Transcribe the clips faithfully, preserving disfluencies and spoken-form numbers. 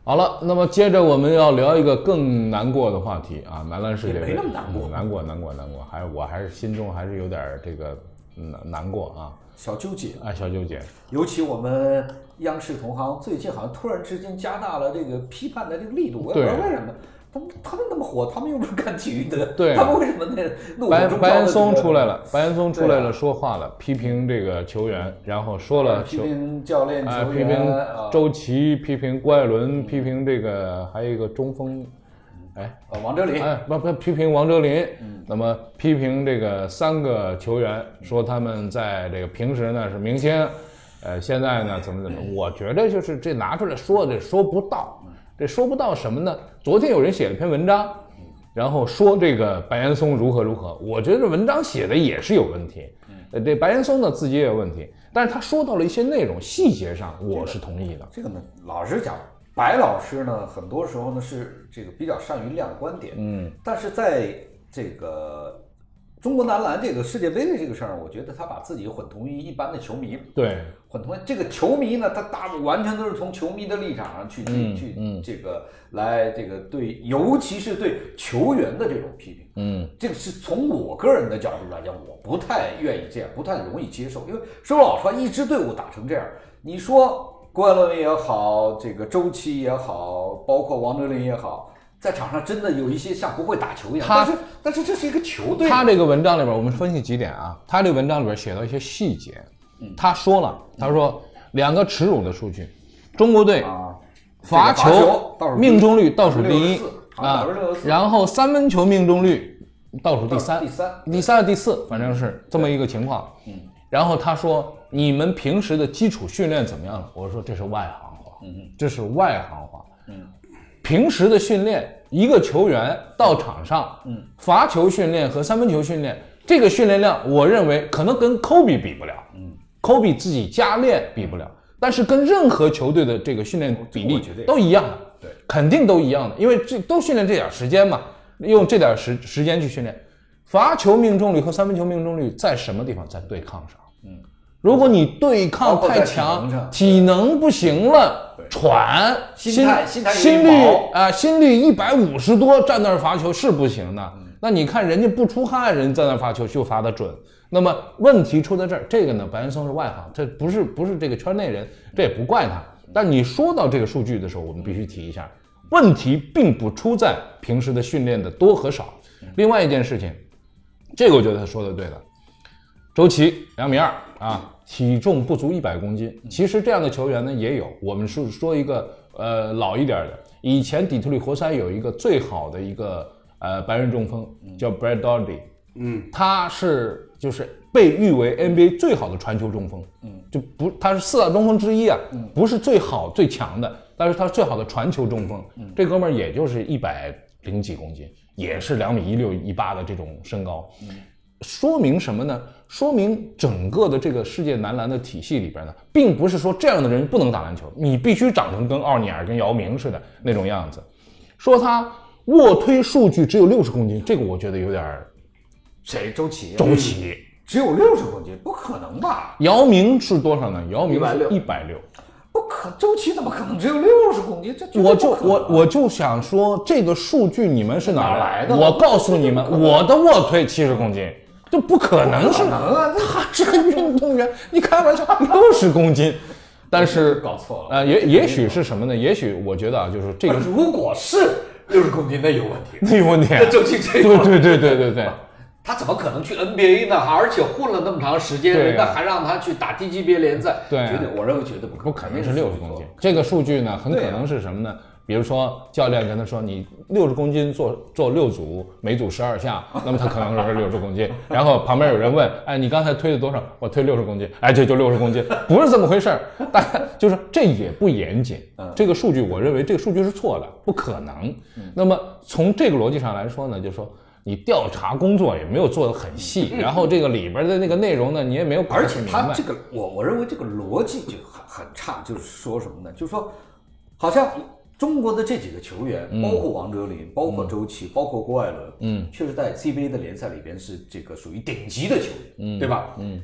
好了，那么接着我们要聊一个更难过的话题啊，男篮世界杯没那么难过， 难过，难过，难过，还是我还是心中还是有点这个难难过啊， 小纠结啊，小纠结。 尤其我们央视同行最近好像突然之间加大了这个批判的这个力度，我也不知道为什么。他们他们那么火，他们又不是干体育的， 对， 他们为什么那怒火中烧？ 白岩松出来了，白岩松出来了，说话了，批评这个球员，然后说了批评教练、球员， 批评周琦，批评郭艾伦，批评这个还有一个中锋，哎， 王哲林， 哎，不不，批评王哲林，那么批评这个三个球员，说他们在这个平时呢是明星，呃，现在呢怎么怎么，我觉得就是这拿出来说这说不到。这说不到什么呢？昨天有人写了篇文章，然后说这个白岩松如何如何，我觉得文章写的也是有问题。呃，这白岩松呢自己也有问题，但是他说到了一些内容细节上，我是同意的。 这个呢，老实讲，白老师呢，很多时候呢是这个比较善于亮观点，嗯，但是在这个中国男篮这个世界杯的这个事儿，我觉得他把自己混同于一般的球迷， 对， 混同这个球迷呢，他大完全都是从球迷的立场上去去、 嗯、 去、 嗯、 这个来这个对，尤其是对球员的这种批评， 嗯， 这个是从我个人的角度来讲，我不太愿意这样，不太容易接受，因为说老实话，一支队伍打成这样，你说郭艾伦也好，这个周琦也好，包括王哲林也好。在场上真的有一些像不会打球一样，但是但是这是一个球队。 他这个文章里边，我们分析几点啊。他这个文章里边写到一些细节，嗯、他说了，他说两个耻辱的数据，中国队罚球命中率倒数第一啊，然后三分球命中率倒数第三， 第三第三第四，反正是这么一个情况。嗯，然后他说你们平时的基础训练怎么样了？我说这是外行话，嗯，这是外行话，嗯。平时的训练，一个球员到场上，嗯，罚球训练和三分球训练，这个训练量，我认为可能跟科比比不了，嗯，科比自己加练比不了，但是跟任何球队的这个训练比例都一样的， 对， 肯定都一样的，因为这都训练这点时间嘛，用这点时时间去训练，罚球命中率和三分球命中率在什么地方？在对抗上，嗯。如果你对抗太强，体能不行了，喘， 心态心态心率啊，心率一百五十多站那儿罚球是不行的。嗯、那你看人家不出汗，人在那儿罚球就罚得准。那么问题出在这儿，这个呢，白岩松是外行，这不是不是这个圈内人，这也不怪他。但你说到这个数据的时候，我们必须提一下，问题并不出在平时的训练的多和少。另外一件事情，这个我觉得他说的对的。周琦两米二啊，体重不足一百公斤。其实这样的球员呢也有，我们是说一个呃老一点的，以前底特律活塞有一个最好的一个呃白人中锋叫 Brad Daugherty， 嗯，他是就是被誉为 N B A 最好的传球中锋，嗯，就不他是四大中锋之一啊，不是最好最强的，但是他是最好的传球中锋。嗯，这哥们儿也就是一百零几公斤，也是两米一六一八的这种身高。嗯。说明什么呢？说明整个的这个世界男篮的体系里边呢，并不是说这样的人不能打篮球，你必须长成跟奥尼尔、跟姚明似的那种样子。说他卧推数据只有六十公斤，这个我觉得有点。 谁？周琦？ 周琦只有六十公斤，不可能吧？ 姚明是多少呢？姚明是一百六。 不可，周琦怎么可能只有六十公斤？这我就我我就想说，这个数据你们是哪来的？ 我告诉你们，我的卧推七十公斤。这不可能是，他这个运动员，你开玩笑，六十公斤，但是搞错了， 呃，也也许是什么呢？也许我觉得啊，就是这个， 如果是六十公斤，那有问题， 那有问题， 那周琦这对对对对对对， 他怎么可能去 N B A 呢？而且混了那么长时间，人家还让他去打低级别联赛， 对， 绝对，我认为绝对不可能， 不肯定是六十公斤。这个数据呢，很可能是什么呢？比如说教练跟他说你六十公斤做做六组，每组十二下，那么他可能是六十公斤。然后旁边有人问，哎，你刚才推了多少？我推六十公斤，哎，这就六十公斤，不是这么回事儿。大家就是这也不严谨，这个数据我认为这个数据是错的，不可能。那么从这个逻辑上来说呢，就是说你调查工作也没有做得很细，然后这个里边的那个内容呢，你也没有搞清明白。 而且他这个我我认为这个逻辑就很很差，就是说什么呢？就是说好像。中国的这几个球员，包括王哲林，嗯、包括周琦，嗯、包括郭艾伦，嗯，确实在 C B A 的联赛里边是这个属于顶级的球员，嗯，对吧？嗯，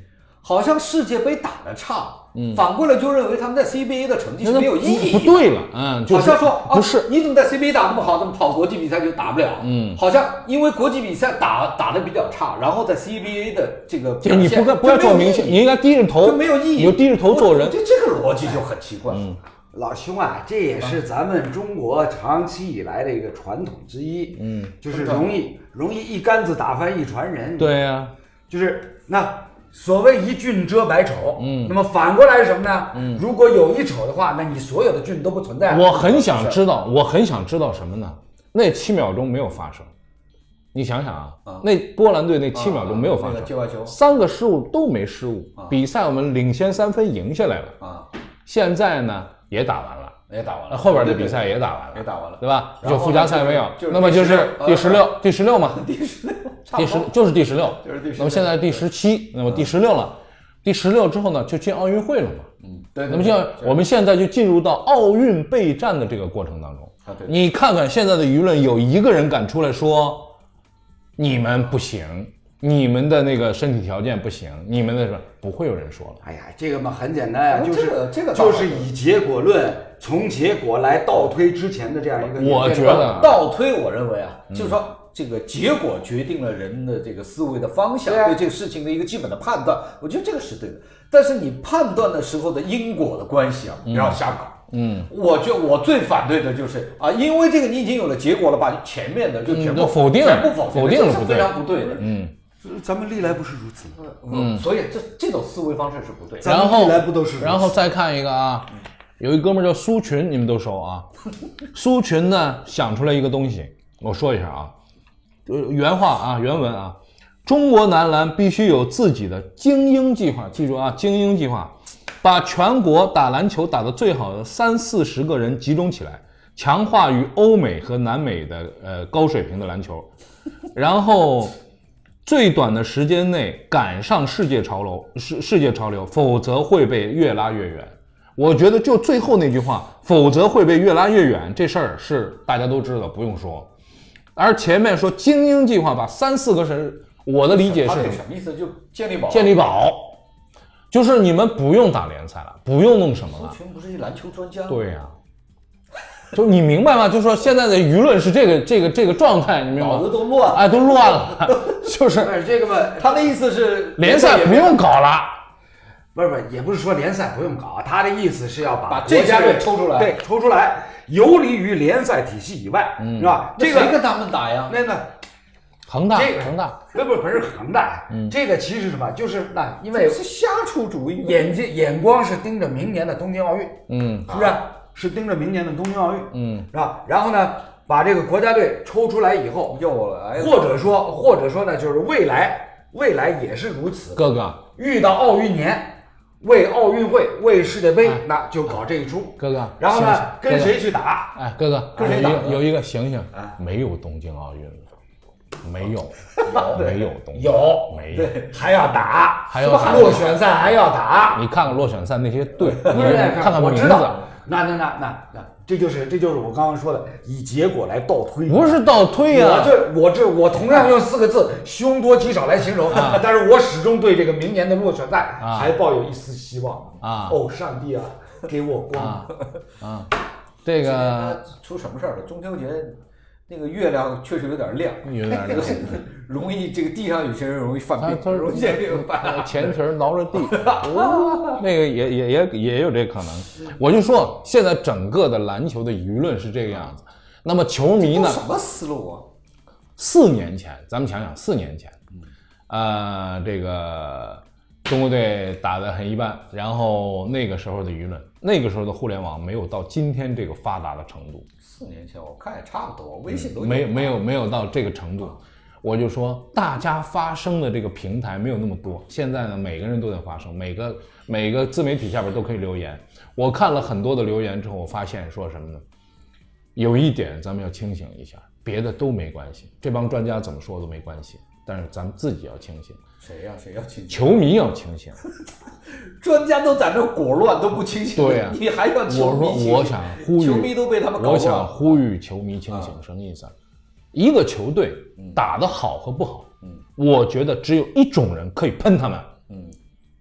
好像世界杯打得差，嗯，反过来就认为他们在 C B A 的成绩是没有意义的，不对了，嗯，就是、 好像说不是、 啊，你怎么在 C B A 打那么好，怎么跑国际比赛就打不了？嗯，好像因为国际比赛打打得比较差，然后在 C B A 的这个表现， 你不该不要做明星，你应该低着头， 就没有意义， 你就低着头做人， 这这个逻辑就很奇怪。 嗯， 老兄啊，这也是咱们中国长期以来的一个传统之一，嗯，就是容易容易一竿子打翻一船人。 对呀、啊， 就是那。所谓一俊遮百丑，嗯，那么反过来是什么呢？嗯，如果有一丑的话，那你所有的俊都不存在。 我很想知道，我很想知道什么呢？那七秒钟没有发生，你想想啊，啊那波兰队那七秒钟没有发生， 啊那个、 三个失误都没失误，啊、比赛我们领先三分赢下来了啊。现在呢也打完了， 也打完了， 后边的比赛也打完了， 也打完了， 对吧？就附加赛没有， 就那么就是第十六，第十六嘛， 第十六。 第十就是第十六， 就是第十六。 那么现在第十七，那么第十六了，第十六之后呢，就进奥运会了嘛。 嗯，对。 那么现在我们现在就进入到奥运备战的这个过程当中。 啊，对。 你看看现在的舆论，有一个人敢出来说你们不行，你们的那个身体条件不行，你们的什么不会有人说了。 哎呀，这个嘛很简单呀、啊，就是、 这个、这个就是以结果论，从结果来倒推之前的这样一个。 我觉得倒推，我认为啊，嗯、就是说。这个结果决定了人的这个思维的方向， 对,、啊、对这个事情的一个基本的判断，我觉得这个是对的。但是你判断的时候的因果的关系啊，不要瞎搞。 嗯， 我觉得我最反对的就是啊，因为这个你已经有了结果了，把前面的就全部、 嗯、否定， 全部否定， 否定了， 这是非常不对的。 嗯， 咱们历来不是如此。 嗯，所以这这种思维方式是不对的。 然后历来不都是？ 然后再看一个啊，有一哥们叫苏群，你们都熟啊。苏群呢想出来一个东西，我说一下啊。呃，原话啊，原文啊，中国男篮必须有自己的精英计划，记住啊，精英计划，把全国打篮球打得最好的三四十个人集中起来，强化与欧美和南美的呃高水平的篮球，然后最短的时间内赶上世界潮流，世世界潮流，否则会被越拉越远。我觉得就最后那句话，否则会被越拉越远，这事儿是大家都知道，不用说。而前面说精英计划把三四个人，我的理解是什么意思？就建立宝， 建立宝，就是你们不用打联赛了，不用弄什么了。 苏群不是一篮球专家？ 对呀、啊，就你明白吗？就说现在的舆论是这个这个这个状态，你明白吗？ 脑子都乱， 哎，都乱了，就是这个嘛， 他的意思是联赛不用搞了。 不是不是，也不是说联赛不用搞，他的意思是要把把这家队抽出来， 对，抽出来，游离于联赛体系以外，嗯、是吧？这个谁跟他们打呀？ 那个恒大， 这个恒大， 不不不是恒大，嗯，这个其实什么，就是那因为是瞎出主意， 眼睛眼光是盯着明年的东京奥运， 嗯， 是不是？啊、是盯着明年的东京奥运， 嗯， 是吧？然后呢，把这个国家队抽出来以后， 又来， 或者说或者说呢，就是未来未来也是如此， 哥哥遇到奥运年。为奥运会，为世界杯，那就搞这一出。 哥哥， 然后呢，跟谁去打？ 哎，哥哥， 跟谁打？ 有一个醒醒，没有东京奥运了，没有，没有东京， 有没有， 还要打， 还要落选赛还要打。 你看看落选赛那些队， 你看看名字。 那那那那那，这就是这就是我刚刚说的，以结果来倒推。 不是倒推呀、 啊，我这我这我同样用四个字“凶多吉少”来形容，啊、但是我始终对这个明年的落选赛还抱有一丝希望啊！ 哦，上帝啊，给我光啊！啊这个出什么事儿了？中秋节那个月亮确实有点亮， 有点亮， 容易这个地上有些人容易犯病，容易这个犯前蹄挠着地，哦、那个也也也也有这可能。我就说，现在整个的篮球的舆论是这个样子。那么球迷呢？ 什么思路啊？ 四年前，咱们想想，四年前，呃，这个中国队打得很一般，然后那个时候的舆论，那个时候的互联网没有到今天这个发达的程度。 四年前我看也差不多，微信都有、 嗯、没有没有没有到这个程度。我就说，大家发声的这个平台没有那么多。现在呢，每个人都在发声，每个每个自媒体下边都可以留言。我看了很多的留言之后，我发现说什么呢？有一点咱们要清醒一下，别的都没关系，这帮专家怎么说都没关系，但是咱们自己要清醒。 谁呀、啊？谁要清醒？ 球迷要清醒。 专家都在那果乱都不清醒， 对呀、啊， 你还要球迷清醒？ 我说，我想呼吁球迷都被他们搞我想呼吁球迷清醒，什么意思啊？一个球队打得好和不好，嗯，我觉得只有一种人可以喷他们， 嗯，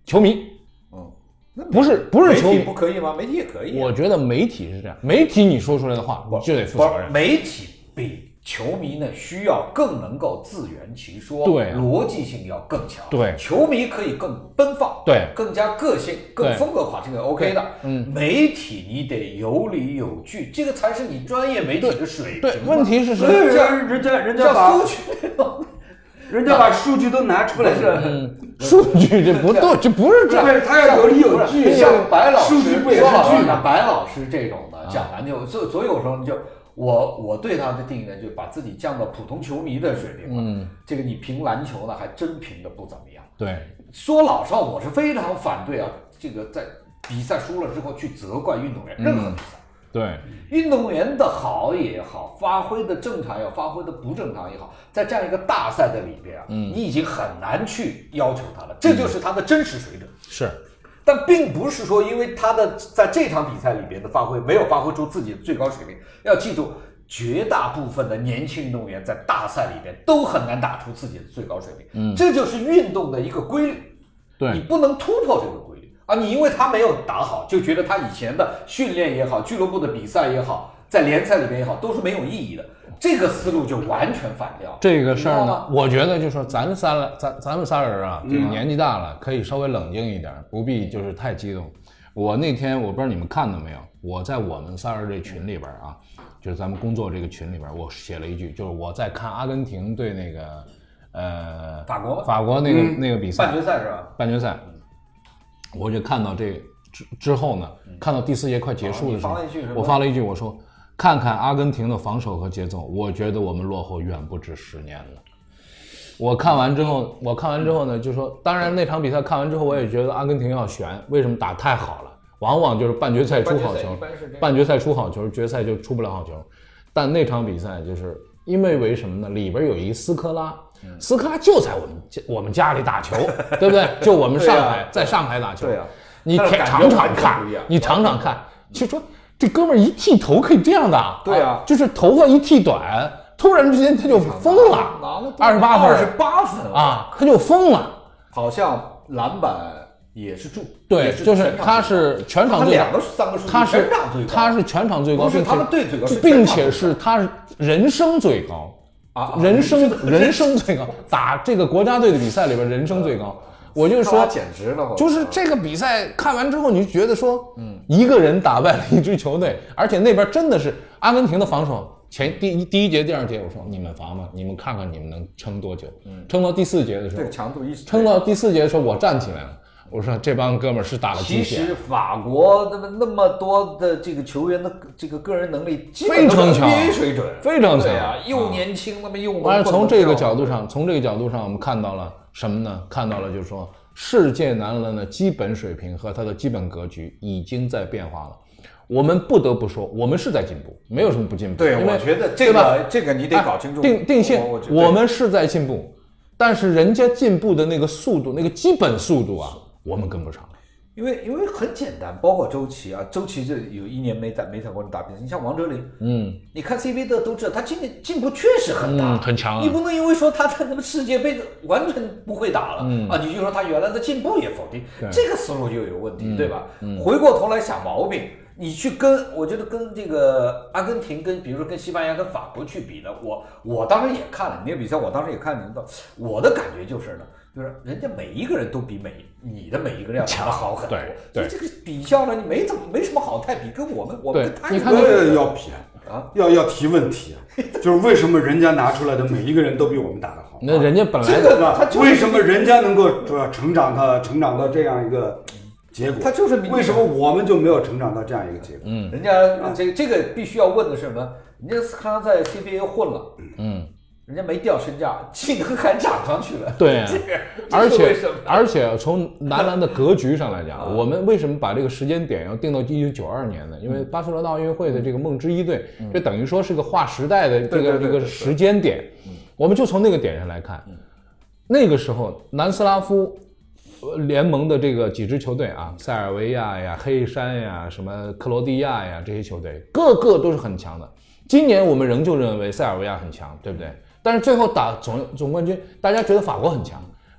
球迷。 嗯， 不是不是球迷不可以吗？媒体也可以、啊。 我觉得媒体是这样，媒体你说出来的话，你就得负责任。 媒体比球迷呢需要更能够自圆其说， 对、啊， 逻辑性要更强。 对， 球迷可以更奔放， 对， 更加个性，更风格化，这个 OK 的。 嗯， 媒体你得有理有据，这个才是你专业媒体的水平。 对，问题是什么？ 人家人家把数据， 人家把数据都拿出来了。 嗯，数据这不对，这不是这样。 他要有理有据。 像白老师， 数据不也是据吗？ 白老师这种的讲篮球，所所以有时候就。我我对他的定义呢，就把自己降到普通球迷的水平了。嗯，这个你评篮球呢，还真评的不怎么样。 对， 说老实话，我是非常反对啊，这个在比赛输了之后去责怪运动员，任何比赛。 嗯、对， 运动员的好也好，发挥的正常也好，发挥的不正常也好，在这样一个大赛的里边啊，嗯、你已经很难去要求他了，这就是他的真实水准。 嗯、是。 但并不是说因为他的在这场比赛里边的发挥没有发挥出自己的最高水平，要记住绝大部分的年轻运动员在大赛里边都很难打出自己的最高水平，嗯，这就是运动的一个规律， 对， 你不能突破这个规律啊！你因为他没有打好，就觉得他以前的训练也好，俱乐部的比赛也好，在联赛里边也好，都是没有意义的。这个思路就完全反掉。 这个事儿呢，我觉得就是说，咱们仨了，咱咱们仨人啊，这个年纪大了，可以稍微冷静一点，不必就是太激动。我那天我不知道你们看到没有，我在我们仨人这群里边啊，就是咱们工作这个群里边，我写了一句，就是我在看阿根廷对那个呃法国法国那个、嗯、那个比赛半决赛是吧？ 半决赛，我就看到这个之之后呢，看到第四节快结束的时候， 哦、 我发了一句，我说。看看阿根廷的防守和节奏，我觉得我们落后远不止十年了。我看完之后，我看完之后呢，就说，当然那场比赛看完之后，我也觉得阿根廷要悬，为什么打太好了？往往就是半决赛出好球，半决赛出好球，决赛就出不了好球。但那场比赛就是因为为什么呢？里边有一斯科拉，斯科拉就在我们我们家里打球，对不对？就我们上海，在上海打球。 对啊， 你常常看，你常常看，就说。这哥们儿一剃头可以这样的， 对啊， 就是头发一剃短，突然之间他就疯了，二十八分， 二十八分啊，他就疯了， 好像篮板也是助， 对，就是他是全场最高， 两个三个数据， 他是他是全场最高， 是他们队最高， 并且是他人生最高啊，人生人生最高，打这个国家队的比赛里边人生最高。我就说， 简直了！ 就是这个比赛看完之后，你就觉得说，嗯，一个人打败了一支球队，而且那边真的是阿根廷的防守。前第一第一节、第二节，我说你们防吧，你们看看你们能撑多久。嗯，撑到第四节的时候， 这个强度一撑到第四节的时候，我站起来了。我说这帮哥们儿是打了鸡血。 其实法国那么那么多的这个球员的这个个人能力非常强 ，N B A 水准非常强啊，又年轻，那么又完了。从这个角度上，从这个角度上，我们看到了。什么呢？看到了，就是说，世界男篮的基本水平和他的基本格局已经在变化了。我们不得不说，我们是在进步，没有什么不进步。 对，我觉得这个这个你得搞清楚。 定定性，我们是在进步，但是人家进步的那个速度，那个基本速度啊，我们跟不上。 因为因为很简单，包括周琦啊，周琦这有一年没在没在国内打比赛。你像王哲林，嗯，你看 C B A 的都知道，他今年进步确实很大， 嗯、很强、啊。 你不能因为说他在那么世界杯完全不会打了、嗯、啊，你就说他原来的进步也否定，这个思路就有问题，嗯、对吧？嗯、回过头来想毛病，你去跟我觉得跟这个阿根廷跟比如说跟西班牙跟法国去比呢，我我当时也看了那个比赛，我当时也看了，我的感觉就是呢。就是人家每一个人都比每你的每一个人要打得好很多，所以这个比较呢，你没怎么没什么好太比，跟我们我们跟他你看要比啊，要要提问题啊，就是为什么人家拿出来的每一个人都比我们打得好？ 那人家本来这个呢，为什么人家能够主要成长到成长到这样一个结果？ 他就是为什么我们就没有成长到这样一个结果？ 嗯，人家这个这个必须要问的是什么？人家斯科拉在 C B A 混了，嗯。人家没掉身价，技能还涨上去了。 对、啊，而且而且从男篮的格局上来讲，啊、我们为什么把这个时间点要定到一九九二年呢？因为巴塞罗那奥运会的这个梦之一队，嗯、这等于说是个划时代的这个这个时间点。我们就从那个点上来看，嗯、那个时候南斯拉夫联盟的这个几支球队啊，塞尔维亚呀、黑山呀、什么克罗地亚呀这些球队，个个都是很强的。今年我们仍旧认为塞尔维亚很强，对不对？但是最后打总总冠军，大家觉得法国很强，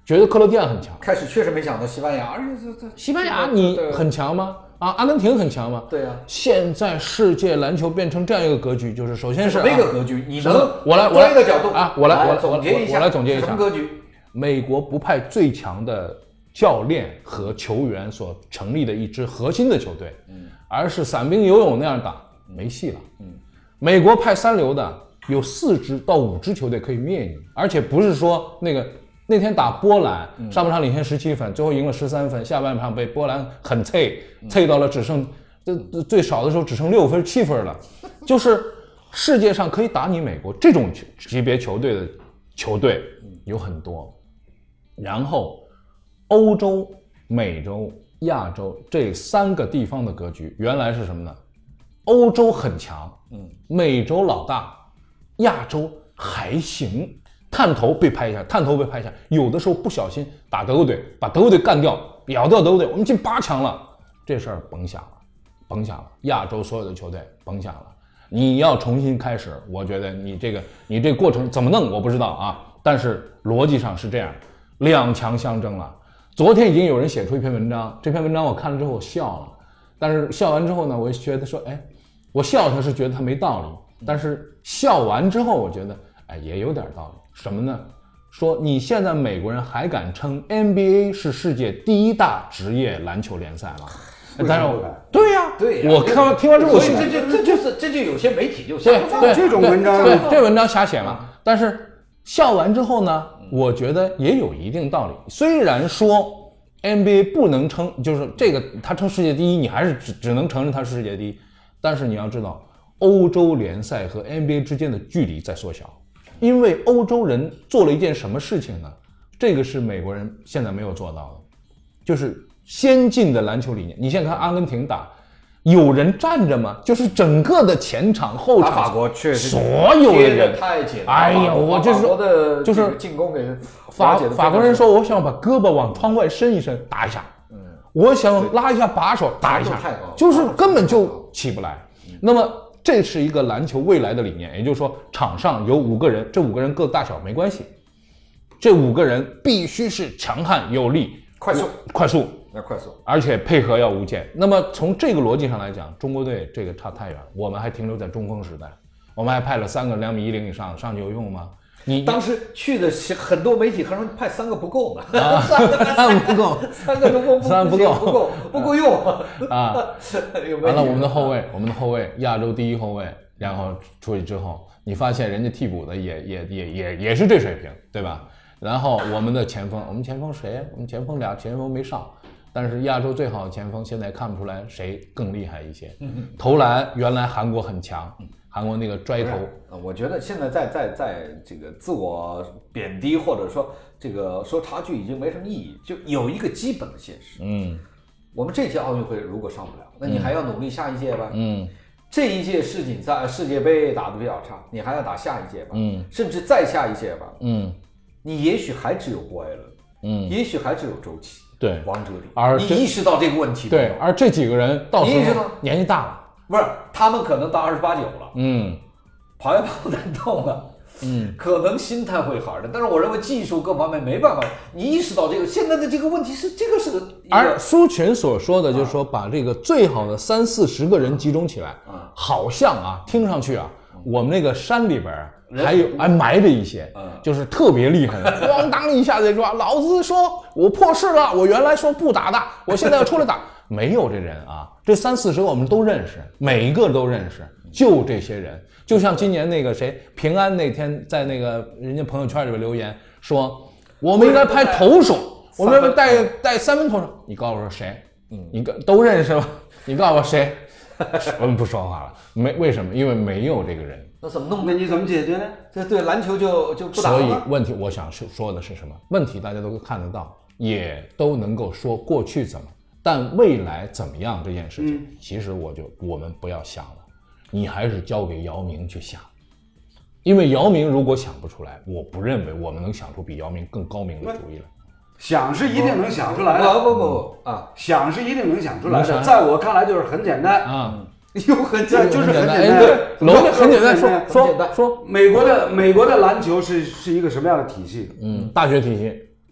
觉得克罗地亚很强。 开始确实没想到西班牙，而且这这西班牙你很强吗？啊，阿根廷很强吗？ 对呀、啊。 现在世界篮球变成这样一个格局，就是首先是这个格局，你能我来我来的角度啊，我来我总结一下， 我来总结一下什么格局？ 美国不派最强的教练和球员所成立的一支核心的球队，嗯，而是散兵游勇那样打，没戏了。嗯，美国派三流的，有四支到五支球队可以灭你，而且不是说那个。那天打波兰，上半场领先十七分，最后赢了十三分，下半场被波兰很脆，脆到了只剩这最少的时候只剩六分七分了。就是世界上可以打你美国这种级别球队的球队有很多，然后欧洲、美洲、亚洲这三个地方的格局原来是什么呢？欧洲很强，嗯，美洲老大，亚洲还行。探头被拍一下，探头被拍一下，有的时候不小心打德国队，把德国队干掉，咬掉德国队，我们进八强了，这事儿甭想了，甭想了。亚洲所有的球队甭想了，你要重新开始，我觉得你这个你这个过程怎么弄我不知道啊，但是逻辑上是这样，两强相争了。昨天已经有人写出一篇文章，这篇文章我看了之后我笑了，但是笑完之后呢，我觉得说，哎，我笑他是觉得他没道理，但是笑完之后我觉得，哎，也有点道理。什么呢？说你现在美国人还敢称 N B A 是世界第一大职业篮球联赛吗？但是我对呀、啊， 对呀、啊， 我看完听完之后， 所以这就这就是这就有些媒体就对对这种文章， 对这文章瞎写嘛。但是笑完之后呢，我觉得也有一定道理。虽然说 N B A 不能称，就是这个他称世界第一，你还是只只能承认他是世界第一。但是你要知道，欧洲联赛和 N B A 之间的距离在缩小。因为欧洲人做了一件什么事情呢？这个是美国人现在没有做到的，就是先进的篮球理念。你现在看阿根廷打，有人站着吗？就是整个的前场后场， 法国确实所有的人太紧了。 哎呀，我就是说的就是进攻给法法国人说，我想把胳膊往窗外伸一伸，打一下。嗯，我想拉一下把手，打一下，就是根本就起不来。那么。这是一个篮球未来的理念，也就是说，场上有五个人，这五个人个子大小没关系，这五个人必须是强悍有力、 快速、 快速， 要快速， 而且配合要无间。那么从这个逻辑上来讲，中国队这个差太远了，我们还停留在中锋时代，我们还派了三个两米一零以上上去有用吗？你当时去的很多媒体还说派三个不够呢， 啊、三个不够， 三个中锋三不够， 不够，不够用啊！完了，我们的后卫，我们的后卫，亚洲第一后卫，然后出去之后，你发现人家替补的也也也也也是这水平，对吧？然后我们的前锋，我们前锋谁？我们前锋俩前锋没上，但是亚洲最好的前锋现在看不出来谁更厉害一些。投篮原来韩国很强。韩国那个拽头， 我觉得现在在在在这个自我贬低或者说这个说差距已经没什么意义，就有一个基本的现实。嗯，我们这届奥运会如果上不了，那你还要努力下一届吧。嗯，这一届世锦赛、世界杯打得比较差，你还要打下一届吧。嗯，甚至再下一届吧。嗯，你也许还只有郭艾伦，嗯，也许还只有周琦， 对， 王哲林。 而你意识到这个问题？ 对，而这几个人到时候年纪大了。 不是，他们可能到二十八九了， 嗯， 跑也跑不动了，嗯，可能心态会好的，但是我认为技术各方面没办法。你意识到这个现在的这个问题是这个是个， 而苏群所说的就是说把这个最好的三四十个人集中起来，啊，好像啊，听上去啊，我们那个山里边还有还埋着一些，嗯，就是特别厉害的，咣当一下子说，老子说我破事了，我原来说不打的，我现在要出来打。没有这人啊，这三四十个我们都认识，每一个都认识，就这些人。就像今年那个谁平安那天在那个人家朋友圈里边留言说，我们应该拍投手，我们带带三分投手。你告诉我谁？嗯，你都认识吗？你告诉我谁？我们不说话了，没为什么？因为没有这个人。 那怎么弄？ 那你怎么解决呢？ 这对篮球就就不打了。 所以问题，我想说的是什么？问题大家都看得到，也都能够说过去怎么。但未来怎么样这件事情，嗯、其实我就我们不要想了，你还是交给姚明去想，因为姚明如果想不出来，我不认为我们能想出比姚明更高明的主意来。 想是一定能想出来的， 不不不啊， 想是一定能想出来的，在我看来就是很简单啊， 又很简单， 就是很简单。 对，龙很简单，说说说， 美国的美国的篮球是是一个什么样的体系？ 嗯，大学体系。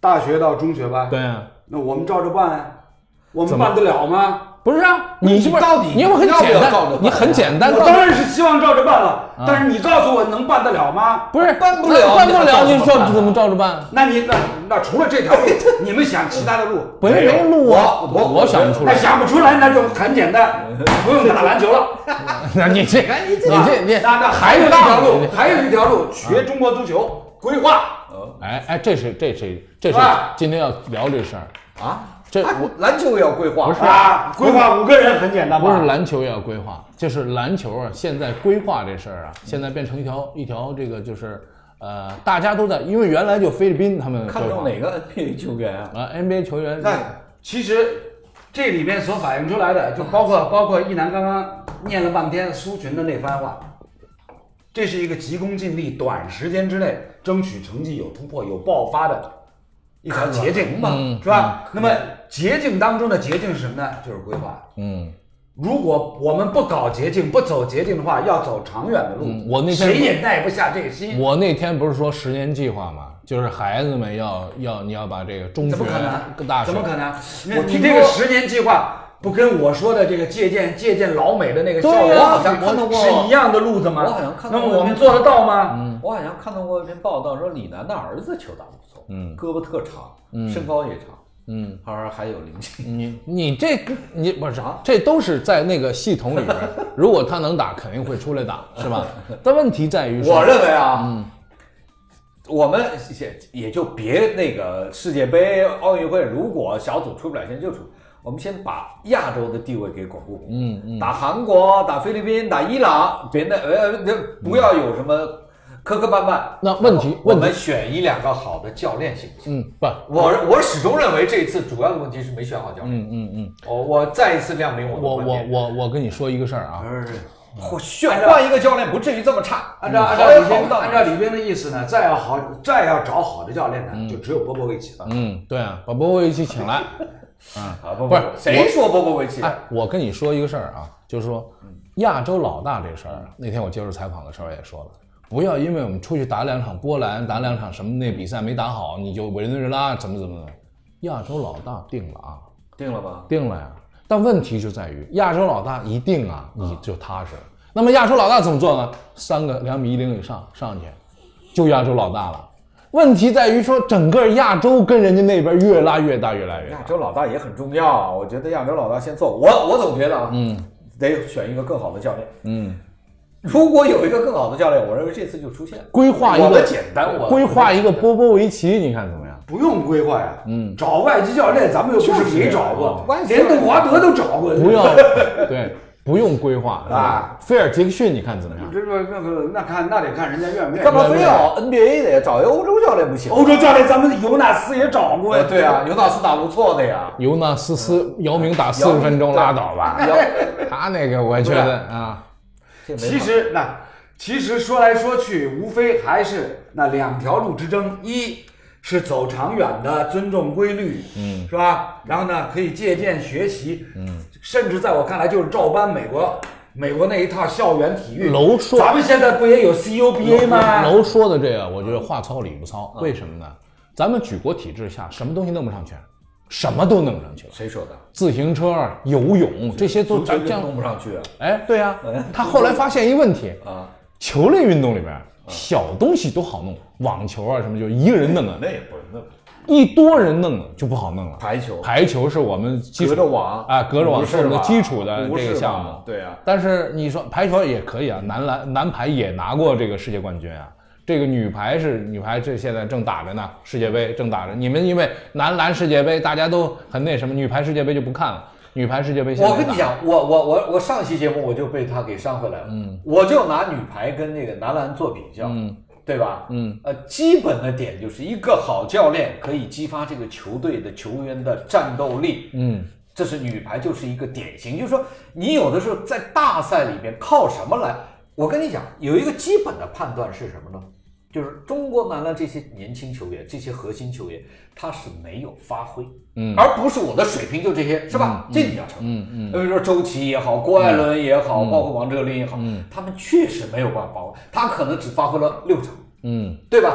大学到中学班， 对啊， 那我们照着办，我们办得了吗？ 不是啊，你是不是到底你要不很简单，你很简单， 我当然是希望照着办了，但是你告诉我能办得了吗？ 不是办不了， 办不了，你照怎么照着办？ 那你那那除了这条路，你们想其他的路？ 没没路啊，我我想不出来。 那想不出来，那就很简单，不用打篮球了。 那你这你这你那那还有一条路，还有一条路，学中国足球规划。 哎哎，这是这是这是今天要聊这事儿啊。 这我篮球也要规划， 不是啊？规划五个人很简单吧？ 不是篮球也要规划，就是篮球啊，现在规划这事儿啊，现在变成一条一条这个就是呃，大家都在，因为原来就菲律宾他们看中哪个 N B A 球员啊？ 啊 ，N B A 球员。 那其实这里面所反映出来的，就包括包括一楠刚刚念了半天苏群的那番话，这是一个急功近利、短时间之内争取成绩有突破、有爆发的一条捷径嘛， 嗯、 是吧？嗯、那么捷径当中的捷径是什么呢？就是规划。 嗯， 如果我们不搞捷径、不走捷径的话，要走长远的路， 嗯、我那天谁也耐不下这个心。 我那天不是说十年计划吗？就是孩子们要要你要把这个中学、大学， 怎么可能？我你这个十年计划。不跟我说的这个借鉴借鉴老美的那个校园好像看到过是一样的路子吗？ 我好像看到过。那么我们做得到吗？ 嗯， 我好像看到过一篇报道，说李楠的儿子球打得不错， 嗯， 胳膊特长， 嗯， 身高也长， 嗯， 好像还有灵气。 你你这你不是啊？这都是在那个系统里边，如果他能打，肯定会出来打，是吧？但问题在于， 我认为啊， 嗯， 我们也也就别那个世界杯、奥运会，如果小组出不了线就出。我们先把亚洲的地位给巩固， 嗯嗯， 打韩国、打菲律宾、打伊朗，别那呃，不要有什么磕磕绊绊。 那问题， 我们选一两个好的教练行不行？ 嗯，不， 我我始终认为这一次主要的问题是没选好教练。 嗯嗯嗯， 我我再一次亮明我的观点。 我我我我跟你说一个事儿啊， 或选换一个教练不至于这么差。 按照按照李斌按照李斌的意思呢，再要好再要找好的教练呢，就只有波波维奇了。 嗯，对啊，把波波维奇请来。 啊，不不是谁说波波维奇？ 哎，我跟你说一个事儿啊，就是说亚洲老大这事儿，那天我接受采访的时候也说了，不要因为我们出去打两场波兰，打两场什么那比赛没打好，你就委内瑞拉怎么怎么的。亚洲老大定了啊， 定了吧？ 定了呀。但问题就在于亚洲老大一定啊，你就踏实了。那么亚洲老大怎么做呢？三个两米一零以上上去，就亚洲老大了。问题在于说，整个亚洲跟人家那边越拉越大，越来越大。 亚洲老大也很重要，我觉得亚洲老大先做。我我总觉得啊， 嗯， 得选一个更好的教练。 嗯， 如果有一个更好的教练，我认为这次就出现。 规划一个我的简单，我规划一个波波维奇，你看怎么样？ 不用规划呀， 嗯， 找外籍教练，咱们又不是没找过，连邓华德都找过。 不要，对。不用规划啊，菲尔杰克逊你看怎么样？ 这个那个那看那得看人家愿不愿意。 干嘛非要 N B A 的呀？找一欧洲教练不行？ 欧洲教练咱们尤纳斯也找过呀。 对啊，尤纳斯打不错的呀。 尤纳斯斯姚明打四十分钟拉倒吧，他那个我觉得啊， 其实那其实说来说去，无非还是那两条路之争，一是走长远的，尊重规律， 嗯， 是吧？然后呢，可以借鉴学习，嗯，甚至在我看来就是照搬美国美国那一套校园体育。 楼说， 咱们现在不也有 C U B A 吗？ 楼说的这个，我觉得话糙理不糙，为什么呢？咱们举国体制下，什么东西弄不上去？什么都弄上去了。 谁说的？ 自行车、游泳这些都这样弄不上去啊？ 哎，对呀、啊，他后来发现一问题啊， 球类运动里边小东西都好弄，网球啊什么就一个人弄啊， 那也不是弄。 一多人弄了就不好弄了。 排球， 排球是我们基础隔着网啊，隔着网是我们的基础的这个项目。 对啊， 但是你说排球也可以啊，男篮男排也拿过这个世界冠军啊。这个女排是女排，这现在正打着呢，世界杯正打着。你们因为男篮世界杯大家都很那什么，女排世界杯就不看了。女排世界杯现在我跟你讲，我我我我上期节目我就被他给伤回来了。嗯，我就拿女排跟那个男篮做比较。嗯。对吧？ 嗯， 呃，基本的点就是一个好教练可以激发这个球队的球员的战斗力。 嗯， 这是女排就是一个典型，就是说你有的时候在大赛里边靠什么来？我跟你讲，有一个基本的判断是什么呢？就是中国男篮这些年轻球员，这些核心球员，他是没有发挥， 嗯， 而不是我的水平就这些，是吧？ 嗯、 这你要承认。 嗯嗯， 比如说周琦也好，郭艾伦也好， 嗯、 包括王哲林也好， 嗯， 他们确实没有办法发挥，他可能只发挥了六场， 嗯， 对吧？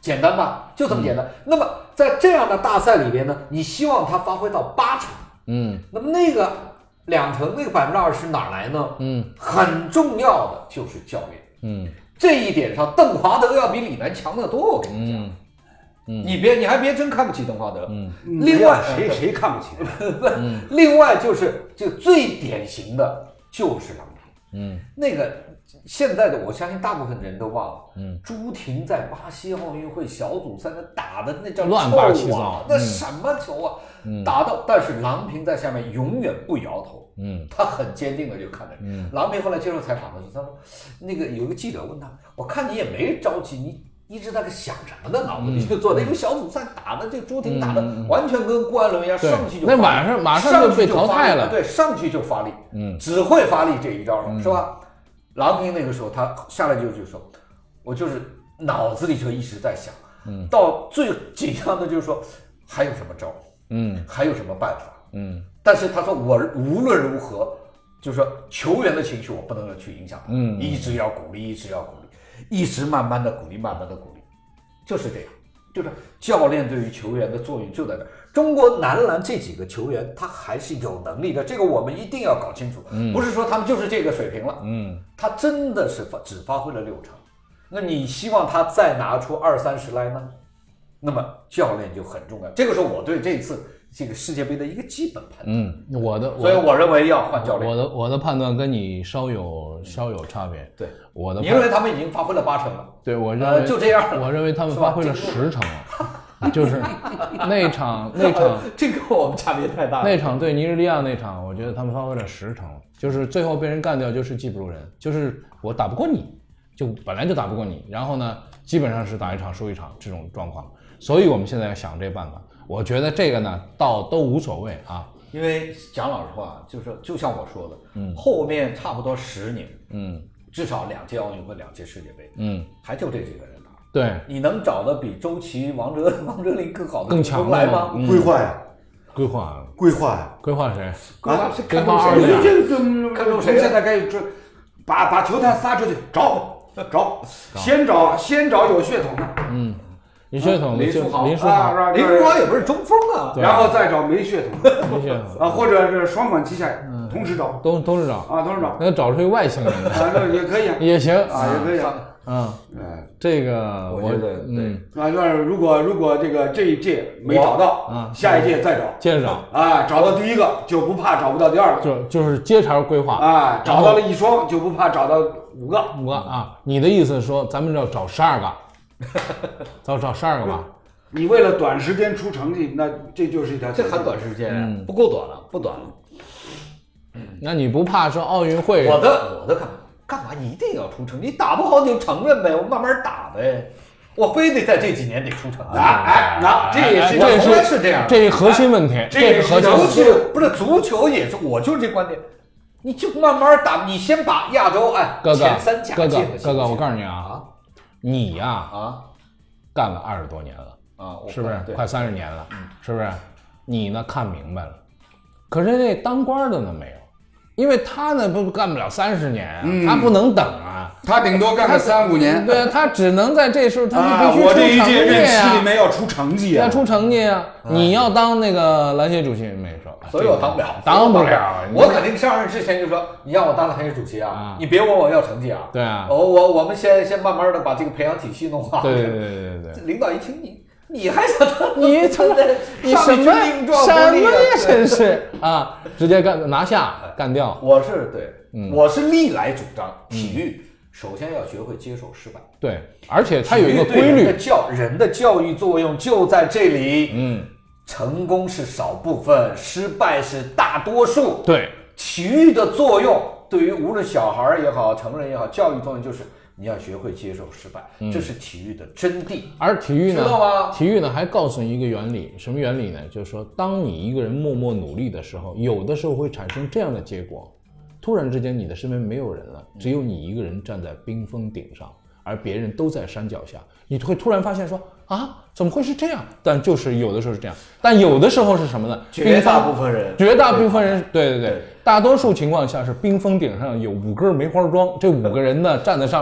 简单吧，就这么简单。嗯、那么在这样的大赛里边呢，你希望他发挥到八成， 嗯， 那么那个两成，那个百分之二十哪来呢？ 嗯， 很重要的就是教练， 嗯， 这一点上，邓华德要比李楠强得多，我跟你讲。 嗯嗯、 你别，你还别真看不起邓华德。 嗯， 另外谁谁看不起？ 嗯、 另外就是就最典型的就是郎平。 嗯， 那个现在的我相信大部分人都忘了。 嗯， 朱婷在巴西奥运会小组赛那打的那叫乱八七糟， 那什么球啊！ 嗯、 打到，但是郎平在下面永远不摇头。 嗯， 他很坚定的就看着。 嗯， 郎平后来接受采访的时候，他说，那个有个记者问他，我看你也没着急，你。一直在想什么呢？脑子里就做的，因为小组赛打的这朱婷打的完全跟郭艾伦一样，上去就那晚上马上就被淘汰了。 对，上去就发力， 嗯， 只会发力这一招了，是吧？郎平那个时候他下来就就说，我就是脑子里就一直在想， 嗯， 到最紧张的就是说还有什么招， 嗯， 还有什么办法， 嗯， 但是他说我无论如何，就是说球员的情绪我不能去影响他， 嗯， 一直要鼓励，一直要鼓励。一直慢慢的鼓励，慢慢的鼓励，就是这样，就是教练对于球员的作用就在这儿。中国男篮这几个球员，他还是有能力的，这个我们一定要搞清楚， 嗯、 不是说他们就是这个水平了， 嗯， 他真的是只发挥了六成，那你希望他再拿出二三十来呢？那么教练就很重要，这个是我对这次这个世界杯的一个基本判断。 嗯，我的， 所以我认为要换教练。 我的我的判断跟你稍有稍有差别。 对， 我的， 你认为他们已经发挥了八成了？ 对，我认为、 呃、就这样。 我认为他们发挥了十成了，就是那场那场这个我们差别太大了。 那场对尼日利亚那场，我觉得他们发挥了十成，就是最后被人干掉，就是技不如人，就是我打不过你，就本来就打不过你，然后呢，基本上是打一场输一场这种状况。所以我们现在要想这办法，我觉得这个呢倒都无所谓啊， 因为讲老实话，就是就像我说的， 嗯， 后面差不多十年， 嗯， 至少两届奥运会、两届世界杯， 嗯， 还就这几个人打。 对， 你能找的比周琦、王哲、王哲林更好的更强来吗？ 规划呀， 规划， 规划呀， 规划谁？ 规划是看中谁？ 这这看中谁？ 现在该把把球探撒出去，找找，先找先找有血统的， 嗯。有血统的林书豪， 林书豪， 林书豪也不是中锋啊， 然后再找没血统的， 没血统啊，或者是双管齐下，同时找， 都都是找啊，都是找， 那找出一外星人啊，那也可以， 也行啊，也可以， 嗯， 哎， 这个我觉得嗯啊，那如果如果这个这一届没找到， 啊， 下一届再找， 接着找， 啊，找到第一个就不怕找不到第二个， 就就是接茬规划， 啊，找到了一双就不怕找到五个， 五个啊，你的意思是说咱们要找十二个，咱找十二个吧？ 你为了短时间出成绩，那这就是一条这很短时间， 嗯、 不够短了，不短了。 嗯，那你不怕说奥运会？ 我的我的干嘛干嘛一定要出成绩？你打不好你就承认呗，我慢慢打呗。我非得在这几年得出成绩。 哎哎，那这也是这从来是这样， 这核心问题， 这也是核心问题。 足球不是足球也是，我就是这观点。你就慢慢打，你先把亚洲哎哥哥前三甲哥哥进了哥哥，我告诉你啊， 啊你呀啊干了二十多年了。 啊， 是不是快三十年了？嗯，是不是？你呢看明白了，可是那当官的呢没有，因为他呢不干不了三十年啊， 嗯、 他不能等啊， 他顶多干个三五年。 对啊，他只能在这时候，他就必须出成绩啊！我这一届任期里啊， 面要出成绩啊， 要出成绩啊！你要当那个篮协主席没说， 所以我当不了， 当不了。 我肯定上任之前就说，你让我当篮协主席啊，你别问我要成绩啊。 对啊， 我我我们先先慢慢的把这个培养体系弄好。 对对对对对。 领导一听你。你还想当？ 你他妈你什么什么呀？真是啊！直接干拿下干掉。 我是对， 嗯， 我是历来主张体育首先要学会接受失败。 对，而且它有一个规律， 人的教人的教育作用就在这里。 嗯， 成功是少部分，失败是大多数。 对， 体育的作用对于无论小孩也好，成人也好，教育作用就是。你要学会接受失败， 嗯、 这是体育的真谛。 而体育呢， 知道吗？ 体育呢还告诉你一个原理，什么原理呢？就是说，当你一个人默默努力的时候，有的时候会产生这样的结果：突然之间，你的身边没有人了，只有你一个人站在冰峰顶上，而别人都在山脚下。你会突然发现说啊，怎么会是这样？但就是有的时候是这样，但有的时候是什么呢？ 绝大部分人， 绝大部分人，对对对，大多数情况下是冰峰顶上有五根梅花桩，这五个人呢站在上面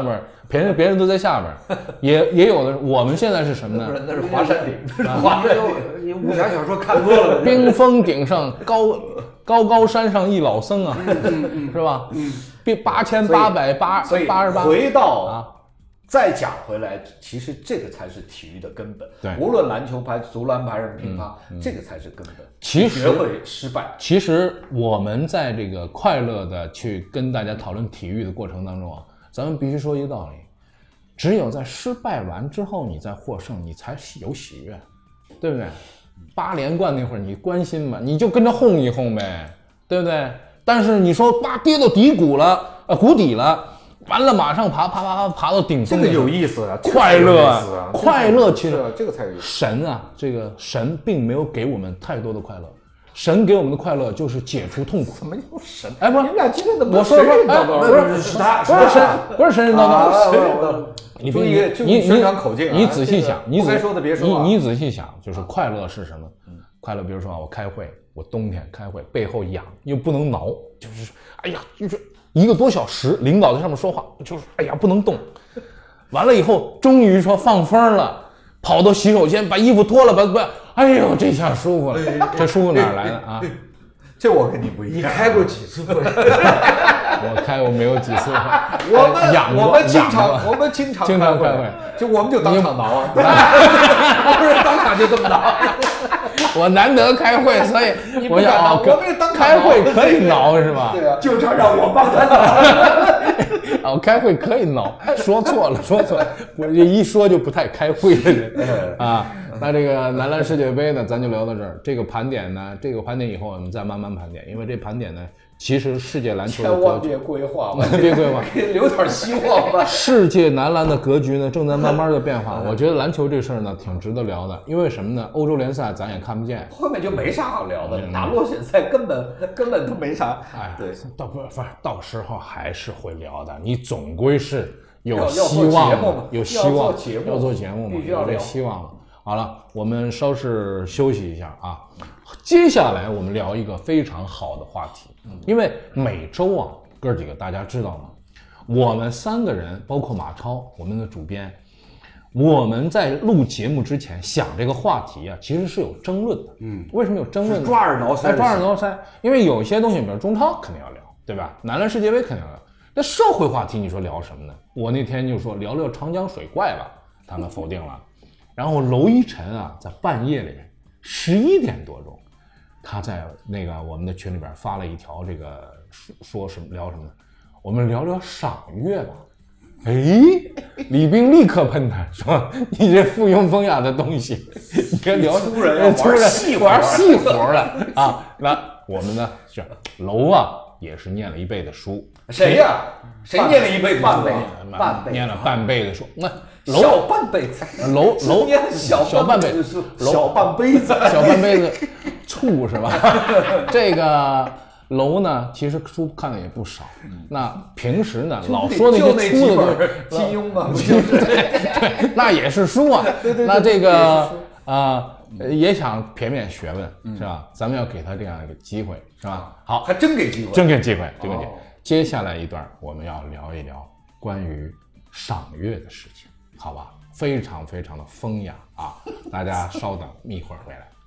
别人别人都在下边，也也有的。我们现在是什么呢？ 那是华山顶， 华山你武侠小说看多了， 冰峰顶上高高高山上一老僧啊，是吧？嗯，八千八百八所以八十八。 回到啊， 再讲回来，其实这个才是体育的根本。 对， 无论篮球、排足篮、排人、乒乓，这个才是根本。 其实学会失败。 其实我们在这个快乐的去跟大家讨论体育的过程当中啊，咱们必须说一个道理：只有在失败完之后，你再获胜，你才有喜悦，对不对？八连冠那会儿你关心吗？你就跟着哄一哄呗，对不对？但是你说哇跌到低谷了，呃谷底了。完了，马上爬爬爬爬爬到顶峰， 这个有意思啊， 快乐啊， 啊快乐其实这个才有意思。 神啊，这个神并没有给我们太多的快乐，神给我们的快乐就是解除痛苦。 怎么有神？ 哎，不是， 你们俩今天怎么我说说，哎，不是是他， 不是神，不是神神叨叨， 神叨叨。 你注意注你意宣传口径啊！ 你仔细想，你不该说的别说啊。 你你仔细想，就是快乐是什么？快乐，比如说啊，我开会，我冬天开会，背后痒又不能挠，就是哎呀，就是一个多小时，领导在上面说话，就是哎呀不能动。完了以后，终于说放风了，跑到洗手间把衣服脱了，把把，哎呦这下舒服了，这舒服哪儿来的啊？ 这我跟你不一样。 你开过几次会？ 我开过没有几次会。 我们养过我们经养常过我们经常经常开开会， 就我们就当场挠啊， 不是当场就这么挠。 我难得开会，所以你不敢挠， 我想哦， 我们也当场开会挠可以挠是吧？ 对啊， 就这让我帮他挠。 哦，开会可以挠，说错了，说错了，我这一说就不太开会的人啊。那这个男篮世界杯呢，咱就聊到这儿。这个盘点呢，这个盘点以后我们再慢慢盘点，因为这盘点呢，其实世界篮球的千万格局别规划， 别规划， 给留点希望吧。 世界男篮的格局呢，正在慢慢的变化。我觉得篮球这事儿呢，挺值得聊的，因为什么呢？欧洲联赛咱也看不见， 后面就没啥好聊的，打落选赛根本根本都没啥。 哎， 对， 到不不是到时候还是会聊的，你总归是有要希望的要做节目嘛， 有希望， 要做节目要做节目嘛，有这必须要聊希望了。好了，我们稍事休息一下啊，接下来我们聊一个非常好的话题，因为每周啊，哥几个大家知道吗？我们三个人，包括马超，我们的主编，我们在录节目之前想这个话题啊，其实是有争论的。嗯，为什么有争论呢？ 抓耳挠腮， 哎，抓耳挠腮，因为有些东西，比如中超肯定要聊，对吧？男篮世界杯肯定要聊。那社会话题，你说聊什么呢？我那天就说聊聊长江水怪吧，他们否定了。然后娄一晨啊，在半夜里十一点多钟，他在那个我们的群里边发了一条这个说说什么聊什么呢？我们聊聊赏月吧。哎，李冰立刻喷他说：“你这附庸风雅的东西，你这聊粗人粗人玩细活玩细活了啊！”那我们呢是娄啊，也是念了一辈子书。 谁呀？谁念了一辈子半辈子？ 半辈念了半辈子书。那小半辈子， 娄娄念小小半辈子子， 小半杯子， 小半辈子，醋是吧？这个娄呢，其实书看的也不少。那平时呢，老说那些粗的东西， 金庸嘛， 对，那也是书啊。那这个啊，也想撇免学问，是吧？咱们要给他这样一个机会，是吧？好， 还真给机会， 真给机会，真给机会哦。 接下来一段我们要聊一聊关于赏月的事情，好吧？非常非常的风雅啊！大家稍等一会儿回来。